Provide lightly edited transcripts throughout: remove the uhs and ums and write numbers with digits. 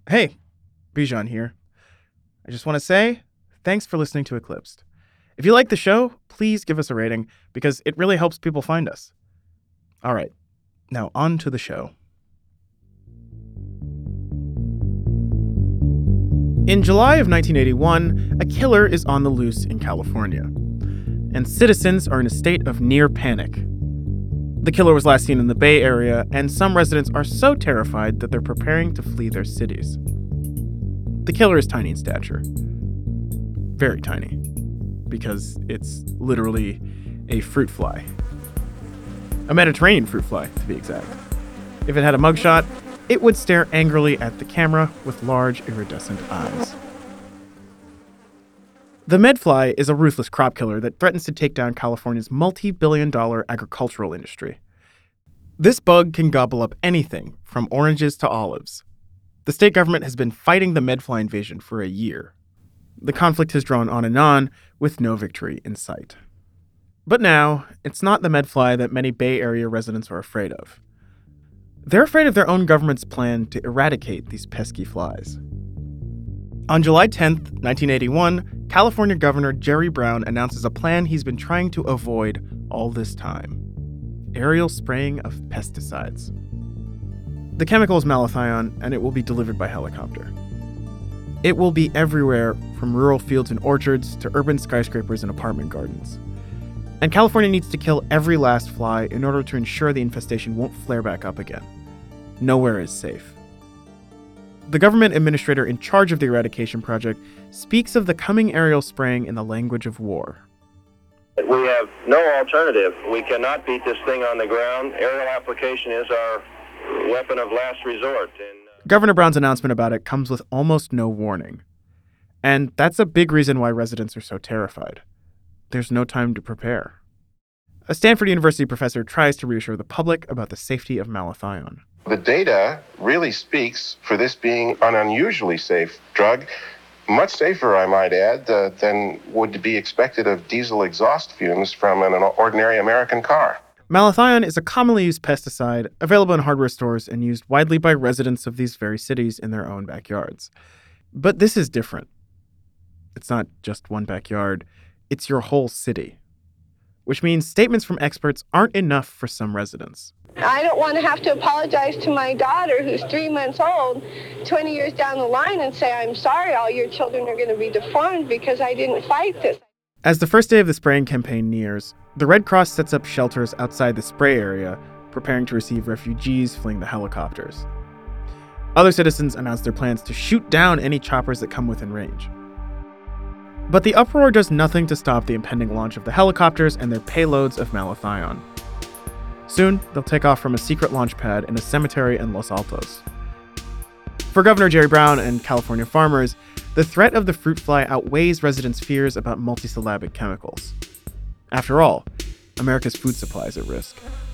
Hey, Bijan here. I just want to say thanks for listening to Eclipsed. If you like the show, please give us a rating because it really helps people find us. All right, now on to the show. In July of 1981, a killer is on the loose in California, and citizens are in a state of near panic. The killer was last seen in the Bay Area, and some residents are so terrified that they're preparing to flee their cities. The killer is tiny in stature. Very tiny, because it's literally a fruit fly. A Mediterranean fruit fly, to be exact. If it had a mugshot, it would stare angrily at the camera with large, iridescent eyes. The medfly is a ruthless crop killer that threatens to take down California's multi-billion-dollar agricultural industry. This bug can gobble up anything from oranges to olives. The state government has been fighting the medfly invasion for a year. The conflict has drawn on, with no victory in sight. But now, it's not the medfly that many Bay Area residents are afraid of. They're afraid of their own government's plan to eradicate these pesky flies. On July 10th, 1981, California Governor Jerry Brown announces a plan he's been trying to avoid all this time: aerial spraying of pesticides. The chemical is malathion, and it will be delivered by helicopter. It will be everywhere, from rural fields and orchards to urban skyscrapers and apartment gardens. And California needs to kill every last fly in order to ensure the infestation won't flare back up again. Nowhere is safe. The government administrator in charge of the eradication project speaks of the coming aerial spraying in the language of war. We have no alternative. We cannot beat this thing on the ground. Aerial application is our weapon of last resort. Governor Brown's announcement about it comes with almost no warning. And that's a big reason why residents are so terrified. There's no time to prepare. A Stanford University professor tries to reassure the public about the safety of malathion. The data really speaks for this being an unusually safe drug, much safer, I might add, than would be expected of diesel exhaust fumes from an ordinary American car. Malathion is a commonly used pesticide available in hardware stores and used widely by residents of these very cities in their own backyards. But this is different. It's not just one backyard, it's your whole city. Which means statements from experts aren't enough for some residents. I don't want to have to apologize to my daughter, who's 3 months old, 20 years down the line and say, I'm sorry, all your children are going to be deformed because I didn't fight this. As the first day of the spraying campaign nears, the Red Cross sets up shelters outside the spray area, preparing to receive refugees fleeing the helicopters. Other citizens announce their plans to shoot down any choppers that come within range. But the uproar does nothing to stop the impending launch of the helicopters and their payloads of malathion. Soon, they'll take off from a secret launch pad in a cemetery in Los Altos. For Governor Jerry Brown and California farmers, the threat of the fruit fly outweighs residents' fears about multisyllabic chemicals. After all, America's food supply is at risk.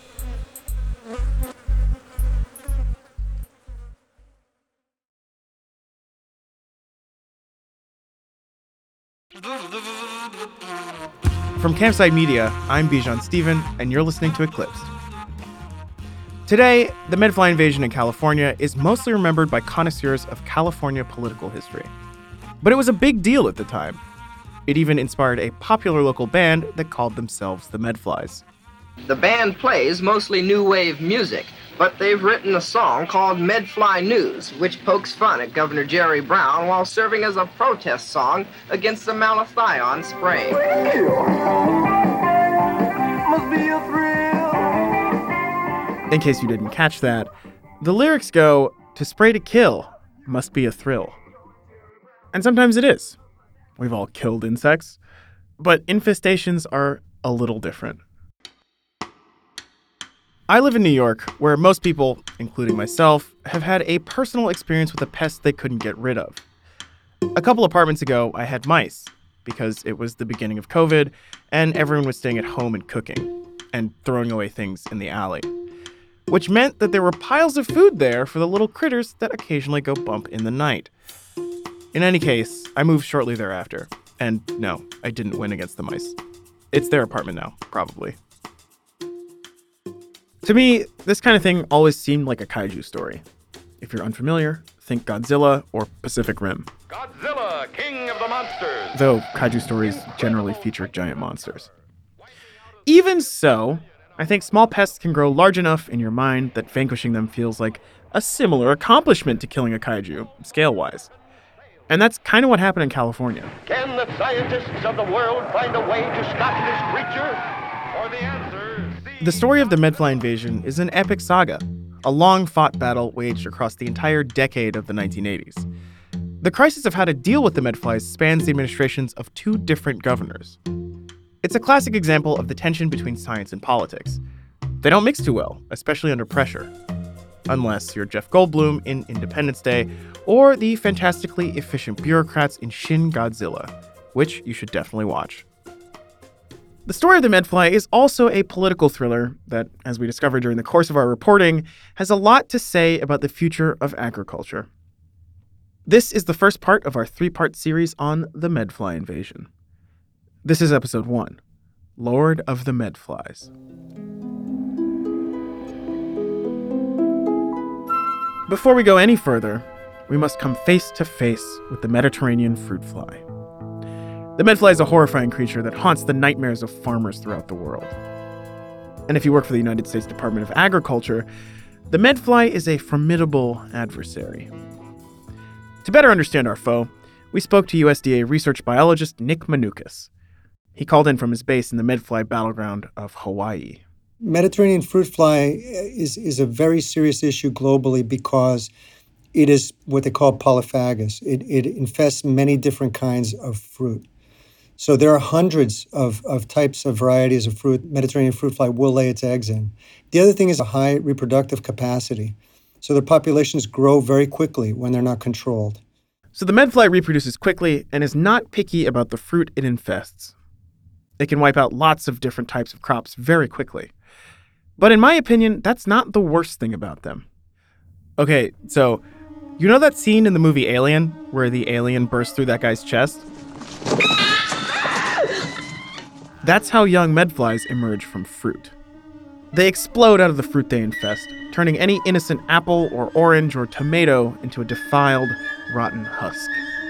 From Campside Media, I'm Bijan Stephen, and you're listening to Eclipsed. Today, the medfly invasion in California is mostly remembered by connoisseurs of California political history. But it was a big deal at the time. It even inspired a popular local band that called themselves the Medflies. The band plays mostly new wave music, but they've written a song called Medfly News, which pokes fun at Governor Jerry Brown while serving as a protest song against the malathion spraying. Must be a thrill. In case you didn't catch that, the lyrics go, "To spray to kill must be a thrill." And sometimes it is. We've all killed insects, but infestations are a little different. I live in New York, where most people, including myself, have had a personal experience with a pest they couldn't get rid of. A couple apartments ago, I had mice, because it was the beginning of COVID, and everyone was staying at home and cooking, and throwing away things in the alley. Which meant that there were piles of food there for the little critters that occasionally go bump in the night. In any case, I moved shortly thereafter, and no, I didn't win against the mice. It's their apartment now, probably. To me, this kind of thing always seemed like a kaiju story. If you're unfamiliar, think Godzilla or Pacific Rim. Godzilla, king of the monsters! Though kaiju stories generally feature giant monsters. Even so, I think small pests can grow large enough in your mind that vanquishing them feels like a similar accomplishment to killing a kaiju, scale-wise. And that's kind of what happened in California. Can the scientists of the world find a way to stop this creature? Or the answer... The story of the Medfly invasion is an epic saga, a long-fought battle waged across the entire decade of the 1980s. The crisis of how to deal with the Medflies spans the administrations of 2 different governors. It's a classic example of the tension between science and politics. They don't mix too well, especially under pressure. Unless you're Jeff Goldblum in Independence Day, or the fantastically efficient bureaucrats in Shin Godzilla, which you should definitely watch. The story of the Medfly is also a political thriller that, as we discovered during the course of our reporting, has a lot to say about the future of agriculture. This is the first part of our 3-part series on the Medfly invasion. This is episode 1, Lord of the Medflies. Before we go any further, we must come face to face with the Mediterranean fruit fly. The Medfly is a horrifying creature that haunts the nightmares of farmers throughout the world. And if you work for the United States Department of Agriculture, the Medfly is a formidable adversary. To better understand our foe, we spoke to USDA research biologist Nick Manukas. He called in from his base in the Medfly battleground of Hawaii. Mediterranean fruit fly is a very serious issue globally because it is what they call polyphagous. It infests many different kinds of fruit. So there are hundreds of types of varieties of fruit Mediterranean fruit fly will lay its eggs in. The other thing is a high reproductive capacity. So their populations grow very quickly when they're not controlled. So the Medfly reproduces quickly and is not picky about the fruit it infests. They can wipe out lots of different types of crops very quickly. But in my opinion, that's not the worst thing about them. Okay, so you know that scene in the movie Alien where the alien bursts through that guy's chest? That's how young Medflies emerge from fruit. They explode out of the fruit they infest, turning any innocent apple or orange or tomato into a defiled, rotten husk.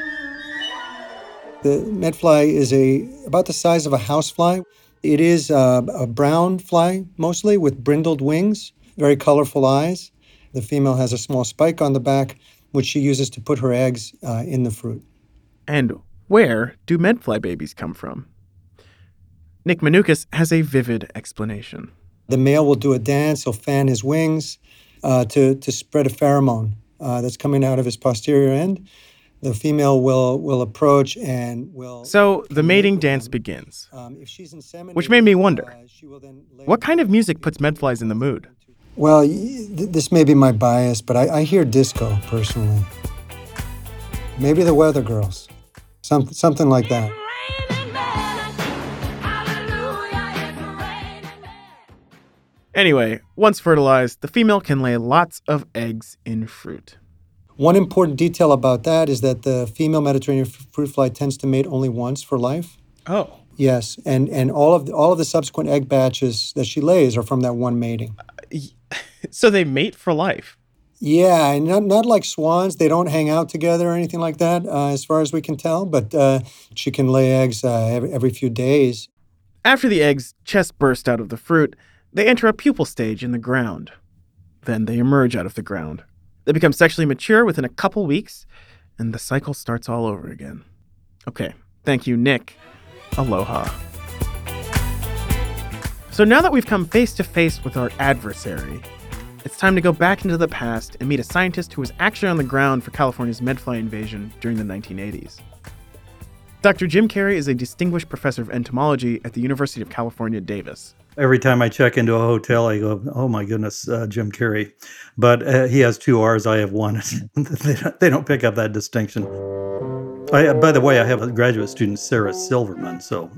The Medfly is about the size of a housefly. It is a brown fly, mostly, with brindled wings, very colorful eyes. The female has a small spike on the back, which she uses to put her eggs in the fruit. And where do Medfly babies come from? Nick Manukas has a vivid explanation. The male will do a dance, he'll fan his wings to spread a pheromone that's coming out of his posterior end. The female will approach and will... So the mating dance begins, if she's inseminated, which made me wonder, she will then lay what kind of music puts Medflies in the mood? Well, this may be my bias, but I hear disco, personally. Maybe the Weather Girls. Something like that. Anyway, once fertilized, the female can lay lots of eggs in fruit. One important detail about that is that the female Mediterranean fruit fly tends to mate only once for life. Oh. Yes, and all of the subsequent egg batches that she lays are from that one mating. So they mate for life? Yeah, and not like swans. They don't hang out together or anything like that, as far as we can tell. But she can lay eggs every few days. After the eggs chest burst out of the fruit, they enter a pupal stage in the ground. Then they emerge out of the ground. They become sexually mature within a couple weeks, and the cycle starts all over again. Okay, thank you, Nick. Aloha. So now that we've come face to face with our adversary, it's time to go back into the past and meet a scientist who was actually on the ground for California's Medfly invasion during the 1980s. Dr. Jim Carey is a distinguished professor of entomology at the University of California, Davis. Every time I check into a hotel, I go, oh my goodness, Jim Carey. But he has 2 R's, I have 1. They don't pick up that distinction. By the way, I have a graduate student, Sarah Silverman, so...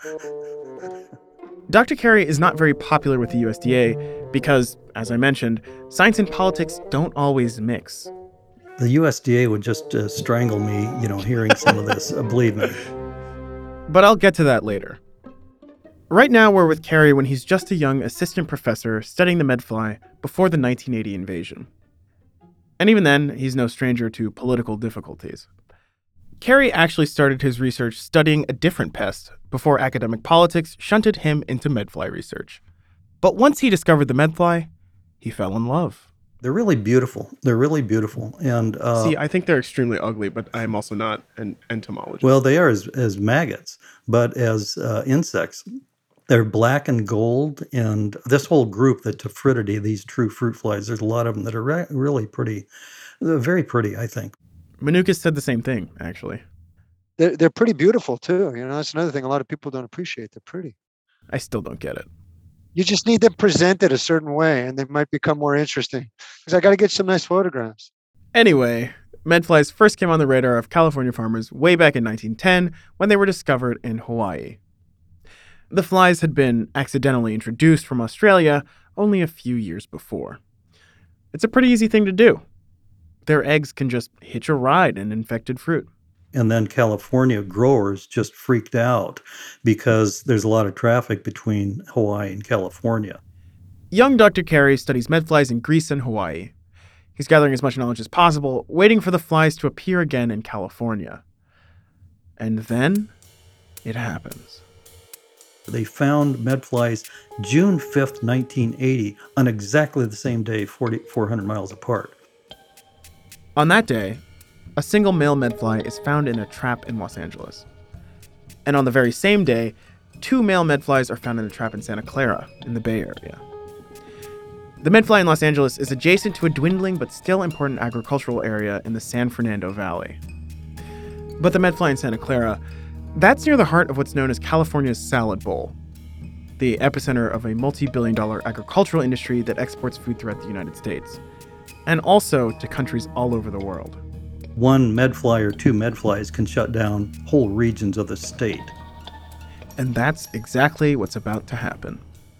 Dr. Carey is not very popular with the USDA because, as I mentioned, science and politics don't always mix. The USDA would just strangle me, hearing some of this, believe me. But I'll get to that later. Right now, we're with Carey when he's just a young assistant professor studying the Medfly before the 1980 invasion. And even then, he's no stranger to political difficulties. Carey actually started his research studying a different pest before academic politics shunted him into medfly research. But once he discovered the medfly, he fell in love. They're really beautiful. They're really beautiful. And See, I think they're extremely ugly, but I'm also not an entomologist. well, they are as maggots, but as insects, they're black and gold. And this whole group, the Tephrididae, these true fruit flies, there's a lot of them that are really pretty, very pretty, I think. Manukas said the same thing, actually. They're pretty beautiful too. That's another thing a lot of people don't appreciate. They're pretty. I still don't get it. You just need them presented a certain way, and they might become more interesting. Because I got to get some nice photographs. Anyway, medflies first came on the radar of California farmers way back in 1910 when they were discovered in Hawaii. The flies had been accidentally introduced from Australia only a few years before. It's a pretty easy thing to do. Their eggs can just hitch a ride in infected fruit. And then California growers just freaked out because there's a lot of traffic between Hawaii and California. Young Dr. Carey studies medflies in Greece and Hawaii. He's gathering as much knowledge as possible, waiting for the flies to appear again in California. And then it happens. They found medflies June 5th, 1980, on exactly the same day, 400 miles apart. On that day, a single male medfly is found in a trap in Los Angeles. And on the very same day, 2 male medflies are found in a trap in Santa Clara, in the Bay Area. The medfly in Los Angeles is adjacent to a dwindling but still important agricultural area in the San Fernando Valley. But the medfly in Santa Clara, that's near the heart of what's known as California's Salad Bowl, the epicenter of a multi-billion-dollar agricultural industry that exports food throughout the United States, and also to countries all over the world. One medfly or 2 medflies can shut down whole regions of the state. And that's exactly what's about to happen.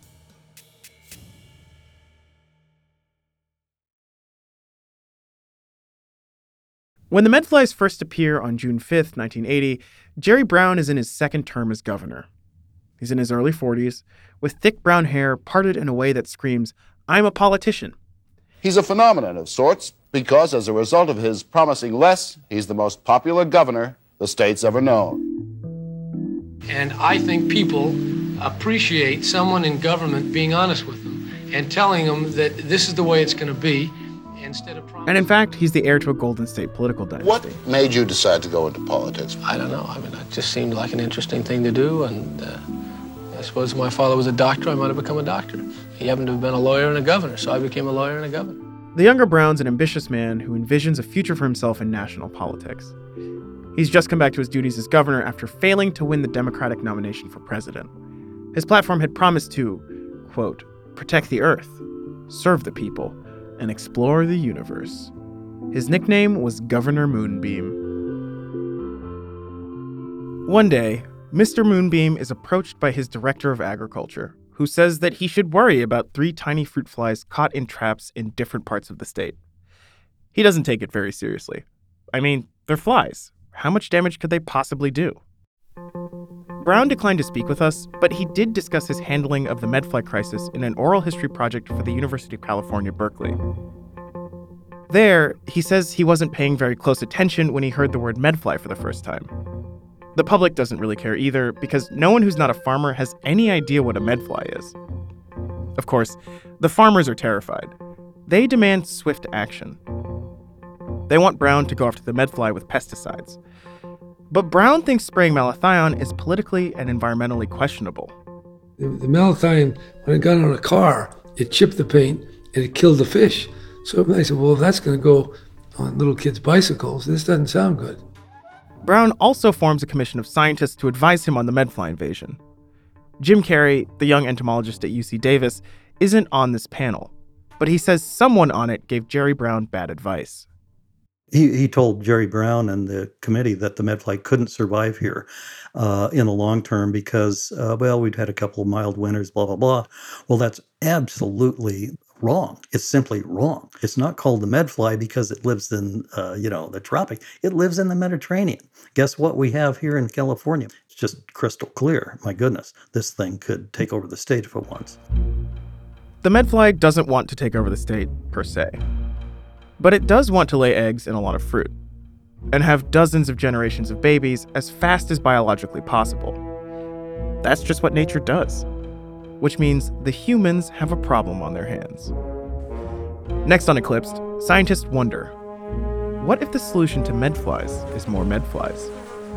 When the medflies first appear on June 5th, 1980, Jerry Brown is in his second term as governor. He's in his early 40s, with thick brown hair parted in a way that screams, "I'm a politician." He's a phenomenon of sorts because, as a result of his promising less, he's the most popular governor the state's ever known. And I think people appreciate someone in government being honest with them and telling them that this is the way it's going to be instead of promising. And in fact, he's the heir to a Golden State political dynasty. What made you decide to go into politics? I don't know. I mean, it just seemed like an interesting thing to do, and I suppose if my father was a doctor, I might have become a doctor. He happened to have been a lawyer and a governor, so I became a lawyer and a governor. The younger Brown's an ambitious man who envisions a future for himself in national politics. He's just come back to his duties as governor after failing to win the Democratic nomination for president. His platform had promised to, quote, protect the earth, serve the people, and explore the universe. His nickname was Governor Moonbeam. One day, Mr. Moonbeam is approached by his director of agriculture, who says that he should worry about 3 tiny fruit flies caught in traps in different parts of the state. He doesn't take it very seriously. I mean, they're flies. How much damage could they possibly do? Brown declined to speak with us, but he did discuss his handling of the medfly crisis in an oral history project for the University of California, Berkeley. There, he says he wasn't paying very close attention when he heard the word medfly for the first time. The public doesn't really care either, because no one who's not a farmer has any idea what a medfly is. Of course, the farmers are terrified. They demand swift action. They want Brown to go after the medfly with pesticides. But Brown thinks spraying malathion is politically and environmentally questionable. The malathion, when it got on a car, it chipped the paint and it killed the fish. So I said, well, if that's going to go on little kids' bicycles, this doesn't sound good. Brown also forms a commission of scientists to advise him on the medfly invasion. Jim Carey, the young entomologist at UC Davis, isn't on this panel, but he says someone on it gave Jerry Brown bad advice. He told Jerry Brown and the committee that the medfly couldn't survive here in the long term because, we'd had a couple of mild winters, blah, blah, blah. Well, that's absolutely wrong. It's simply wrong. It's not called the medfly because it lives in, the tropic. It lives in the Mediterranean. Guess what we have here in California? It's just crystal clear. My goodness, this thing could take over the state if it wants. The medfly doesn't want to take over the state, per se. But it does want to lay eggs in a lot of fruit and have dozens of generations of babies as fast as biologically possible. That's just what nature does, which means the humans have a problem on their hands. Next on Eclipsed, scientists wonder, what if the solution to medflies is more medflies?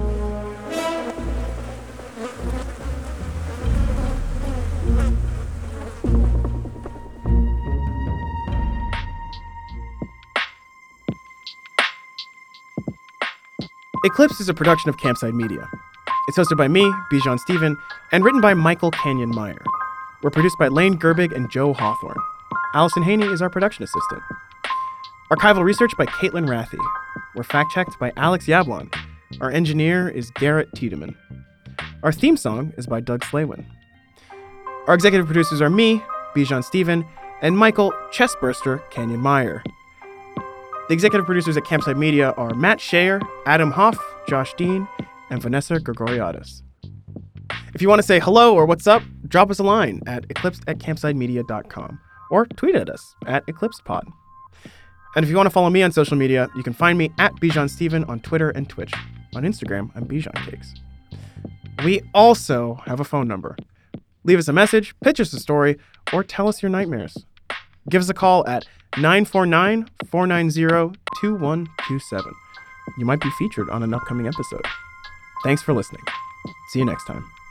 Eclipsed is a production of Campside Media. It's hosted by me, Bijan Stephen, and written by Michael Canyon Meyer. We're produced by Lane Gerbig and Joe Hawthorne. Allison Haney is our production assistant. Archival research by Caitlin Rathy. We're fact-checked by Alex Yablon. Our engineer is Garrett Tiedemann. Our theme song is by Doug Slaywin. Our executive producers are me, Bijan Stephen, and Michael Chestburster Canyon Meyer. The executive producers at Campside Media are Matt Shayer, Adam Hoff, Josh Dean, and Vanessa Gregoriadis. If you want to say hello or what's up, drop us a line at eclipsed@campsidemedia.com or tweet at us at eclipsepod. And if you want to follow me on social media, you can find me at Bijan Stephen on Twitter and Twitch. On Instagram, I'm Bijan Cakes. We also have a phone number. Leave us a message, pitch us a story, or tell us your nightmares. Give us a call at 949-490-2127. You might be featured on an upcoming episode. Thanks for listening. See you next time.